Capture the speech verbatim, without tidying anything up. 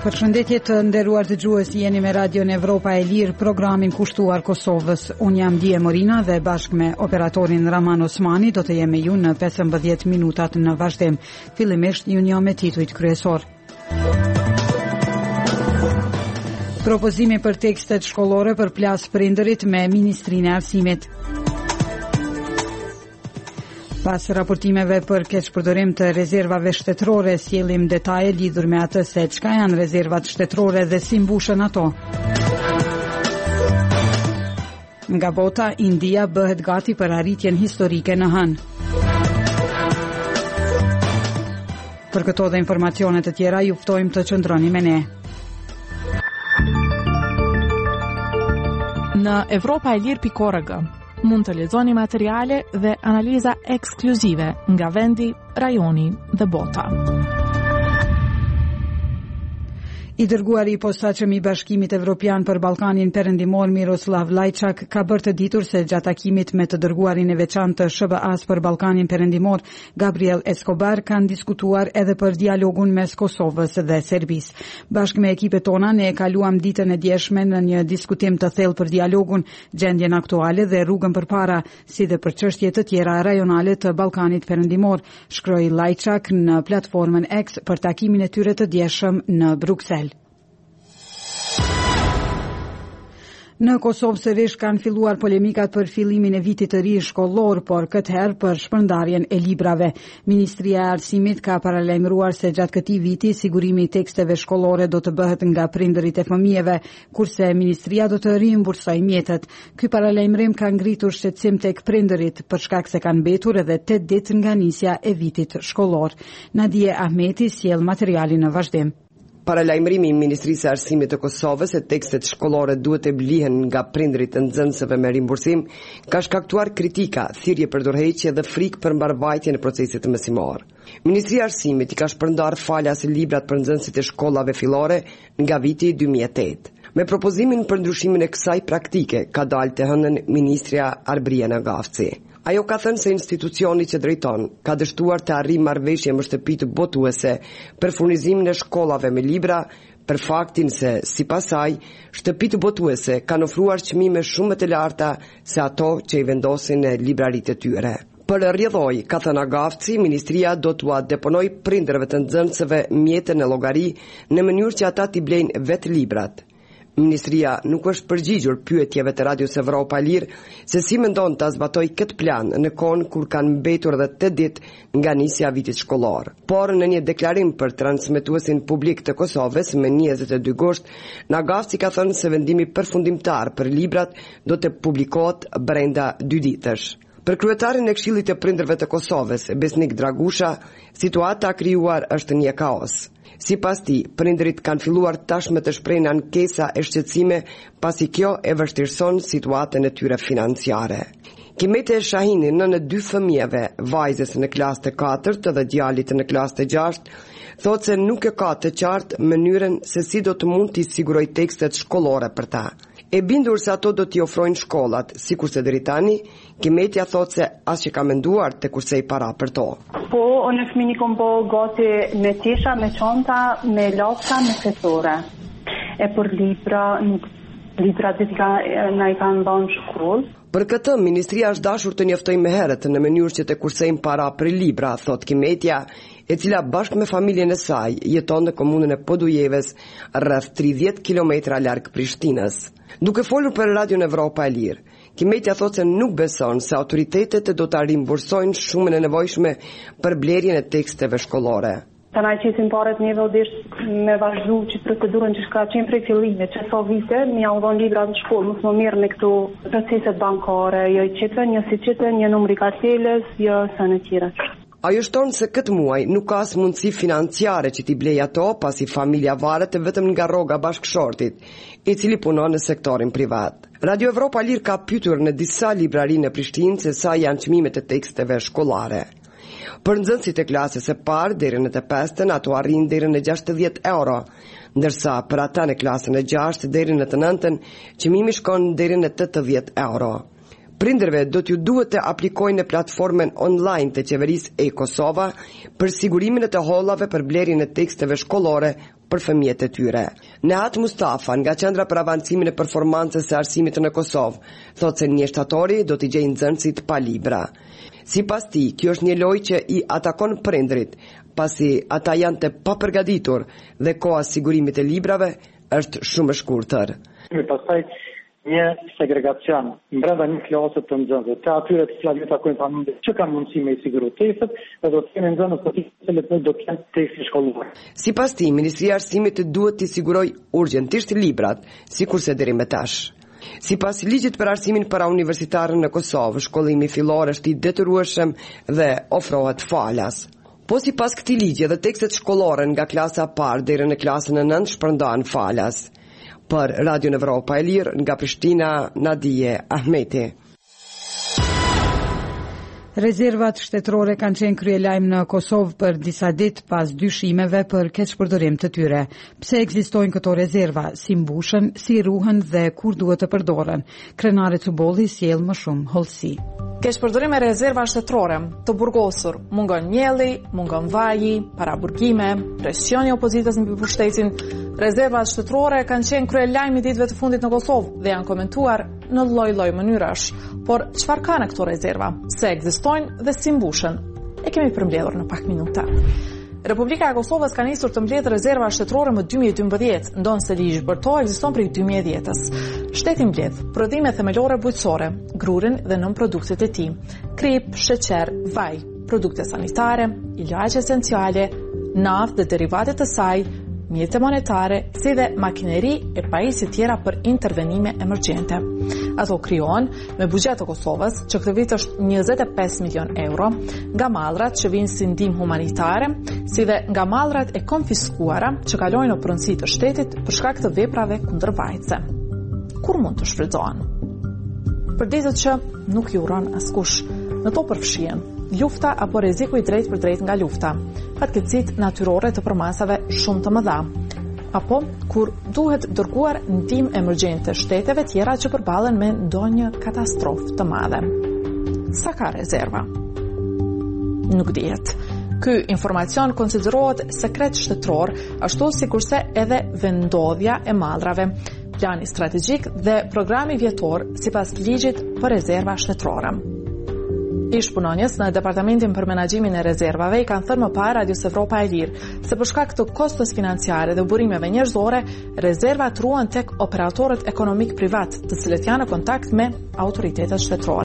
Përshëndetje të nderuar dëgjues, jeni me Radion Evropa e Lirë, programin kushtuar Kosovës. Unë jam Dije Morina dhe bashkë me operatorin Raman Osmani do të jemi ju në pesëmbëdhjetë minutat në vazhdim. Fillimisht ju njoh me titujt kryesor. Propozimi për tekstet shkollore për plas prindërit me Ministrinë e Arsimit. Pas raportimeve për keqpërdorim të rezervave shtetërore, sjellim detaje lidhur me atë se çka janë rezervat shtetërore dhe si mbushën ato. Nga bota, India bëhet gati për arritjen historike në hënë. Për këto dhe informacione të tjera, ju ftojmë të qëndroni me ne. Në Evropa e Lirë pikë org mund të lexoni materiale dhe analiza ekskluzive nga vendi, rajoni dhe bota. I dërguari i posaçëm i Bashkimit Evropian për Ballkanin Perëndimor Miroslav Lajçak ka bërë të ditur se gjatë takimit me të dërguarin e veçantë të S B A-s për Ballkanin Perëndimor, Gabriel Escobar, kanë diskutuar edhe për dialogun mes Kosovës dhe Serbisë. Bashkë me ekipet tona ne e kaluam ditën e djeshme në një diskutim të thellë për dialogun, gjendjen aktuale dhe rrugën përpara, si dhe për çështje të tjera rajonale të Ballkanit Perëndimor, shkroi Lajçak në platformën X për takimin e tyre të djeshëm në Bruksel. Në Kosovë sërish kanë filluar polemikat për fillimin e vitit të ri shkollor, por këtë herë për shpërndarjen e librave. Ministria e Arsimit ka paralajmëruar se gjatë këtij viti sigurimi i teksteve shkollore do të bëhet nga prindërit e fëmijëve, kurse ministria do të rimbursojë mjetet. Ky paralajmërim ka ngritur shqetësim tek prindërit për shkak se kanë mbetur edhe tetë ditë nga nisja e vitit shkollor. Nadije Ahmeti sjell materialin në vazhdim. Paralajmërimi i Ministrisë së Arsimit të Kosovës se tekstet shkollore duhet të blihen nga prindërit të nxënësve me rimbursim ka shkaktuar kritika, thirrje për dorëheqje dhe frikë për mbarvajtjen e procesit mësimor. Ministria e Arsimit i ka shpërndarë falas librat për nxënësit e shkollave fillore nga viti dy mijë e tetë. Me propozimin për ndryshimin e kësaj praktike ka dalë të hënën ministrja Arbriana Gafci. Ajo ka thënë se institucioni që drejton ka dështuar të arrijë marrëveshje me shtëpitë botuese për furnizimin e shkollave me libra, për faktin se, sipas saj, shtëpitë botuese kanë ofruar çmime shumë më të larta se ato që i vendosin në libraritë e tyre. Për rrjedhoj, ka thënë Agafci, ministria do t'ua deponoj prindërve të nxënësve mjetën e llogari në mënyrë që ata t'i blejnë vetë librat. Ministria nuk është përgjigjur pyetjeve të Radios Evropa e Lirë se si mendon ta zbatoj këtë plan në kohën kur kanë mbetur edhe tetë ditë nga nisja e vitit shkollor. Por në një deklarim për transmetuesin publik të Kosovës me njëzet e dy gusht, Nagavci ka thënë se vendimi përfundimtar për librat do të publikohet brenda dy ditësh. Për kryetarin e Këshillit të Prindërve të Kosovës, Besnik Dragusha, situata krijuar është një kaos. Sipas tij, prindërit kanë filluar tashmë të shprehin ankesa e shqetësime pasi kjo e vështirëson situatën e tyre financiare. Kimete Shahini, nënë dy fëmijëve, vajzës në klasë të katërt dhe djalit në klasë të gjashtë, thotë se nuk e ka të qartë mënyrën se si do të mund t'i siguroj tekstet shkollore për ta. E bindur se ato do t'i ofrojnë shkollat, sikurse deri tani, Kimetja thotë se as që ka menduar të kursej para për to. Po, unë e fëmini kom bo gati me tisha, me çanta, me lopta, me sesore. E për libra, nuk libra dhe na i kanë dhënë shkollë. Për këtë, Ministria është dashur të njoftojë më herët në mënyrë që të kursejnë para për libra, thot Kimetja, e cila bashkë me familjen e saj jeton në komunën e Podujeves, rreth tridhjetë kilometra larg Prishtinës. Duke folur për Radion Evropa e Lirë, Kimetja thotë se nuk beson se autoritetet do ta rimbursojnë shumën e nevojshme për blerjen e teksteve shkollore. Të na qisin paret një vëldisht me vazhdu që procedurën që shka qenë prej fillimit, që so vite, mi audhon libra në shkollë, mësë më mirë në këtu proceset bankare, jo i qitve, një si qitve, një numri karteles, jo së në tjera. Ajo shton se këtë muaj nuk ka as mundësi financiare që t'i blej ato, pasi familja varet vetëm nga rroga bashkëshortit, i cili punon në sektorin privat. Radio Evropa Lirë ka pyetur në disa librari në Prishtinë se sa janë çmimet e teksteve shkollare. Për nxënësit e klasës së parë deri në të pestën ato arrin deri në gjashtëdhjetë euro, ndërsa për ata në klasën e gjashtë deri në të nëntën çmimi shkon deri në tetëdhjetë euro. Prindërve do t'ju duhet të aplikojnë në platformën online të qeverisë e Kosova për sigurimin e të hollave për blerjen e teksteve shkollore për fëmijët e tyre. Nehat Mustafa nga Qendra për Avancimin e Performancës së Arsimit në Kosovë thotë se njështatori do t'i gjejë nxënësit pa libra. Sipas tij, kjo është një lojë që i atakon prindrit, pasi ata janë të papërgatitur dhe koha sigurimit e librave është shumë e shkurtër. Pastaj një segregacion brenda një klase të nxënësve, të atyre të cilat takojnë familje që kanë mundësi me i siguru testet, dhe do të kenë nxënës të cilët nuk do të kenë teksti shkollor. Sipas tij, Ministria e Arsimit duhet t'i sigurojë urgjentisht librat, sikurse deri më tash. Sipas ligjit për arsimin para universitarën në Kosovë, shkollimi fillor është i detyrueshëm dhe ofrohet falas. Po sipas këtij ligji, edhe tekstet shkollore nga klasa e parë deri në klasën e nëntë shpërndahen falas. Për Radio Evropa e Lirë, nga Prishtina, Nadije Ahmeti. Rezervat shtetërore kanë qenë kryelajm në Kosovë për disa ditë pas dyshimeve për keqpërdorim të tyre. Pse ekzistojnë këto rezerva, si mbushen, si ruhen dhe kur duhet të përdoren? Krenare Cubolli sjell më shumë hollësi. Keqpërdorim e rezerva shtetërore të burgosur, mungon mielli, mungon vaji, paraburgime, presioni i opozitës mbi pushtetin. Rezervat shtetërore kanë qenë kryelajm i ditëve të fundit në Kosovë dhe janë komentuar në lloj-lloj mënyrash. Por çfarë kanë këto rezerva? Se ekzistojnë dhe si mbushen? E kemi përmbledhur në pak minuta. Republika e Kosovës ka nisur të mbledhë rezerva shtetërore më dy mijë e dymbëdhjetë, ndonse ligji për to ekziston prej dy mijë e dhjetës. Shteti mbledh prodhime themelore bujqësore, grurin dhe nën produktet e tij, krip, sheqer, vaj, produkte sanitare, ilaqe esenciale, naftë dhe derivatet të saj, mjete monetare, si dhe makineri e pajisje tjera për intervenime emergjente. Ato krijohen me buxhet të Kosovës, që këtë vit është njëzet e pesë milion euro, nga mallrat që vinë si ndihmë humanitare, si dhe nga mallrat e konfiskuara që kalojnë në pronësi të shtetit për shkak të veprave kundër vajtëse. Kur mund të shfrytëzohen? Për ditët që nuk i uron askush, në to përfshihen lufta apo rreziku i drejt për drejt nga lufta, fatkeqësitë natyrore të përmasave shumë të mëdha, apo kur duhet dërguar ndihmë emergjente shteteve tjera që përballen me ndonjë katastrofë të madhe. Sa ka rezerva? Nuk dihet. Ky informacion konsiderohet sekret shtetëror, ashtu sikurse edhe vendodhja e mallrave, plani strategjik dhe programi vjetor sipas ligjit për rezerva shtetërore. Ish punonjës në Departamentin për Menaxhimin e Rezervave i kanë thënë më parë Radios Evropa e Lirë se për shkak të kostos financiare dhe burimeve njerëzore, rezervat ruhen tek operatorët ekonomik privat, të cilët janë në kontakt me autoritetet shtetërore.